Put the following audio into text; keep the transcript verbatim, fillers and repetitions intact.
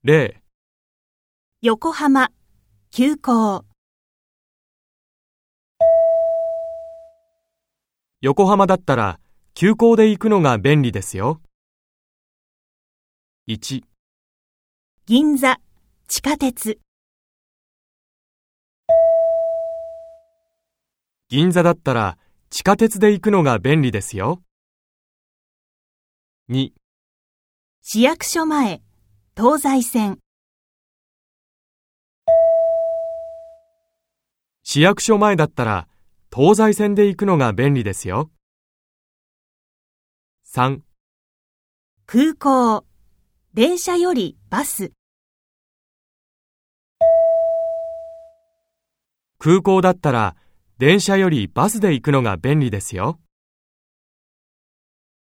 例、 横浜、急行。 横浜だったら急行で行くのが便利ですよ。いち、 銀座、地下鉄。 銀座だったら地下鉄で行くのが便利ですよ。に、 市役所前、東西線。 市役所前だったら東西線で行くのが便利ですよ。さん、 空港、電車よりバス。 空港だったら電車よりバスで行くのが便利ですよ。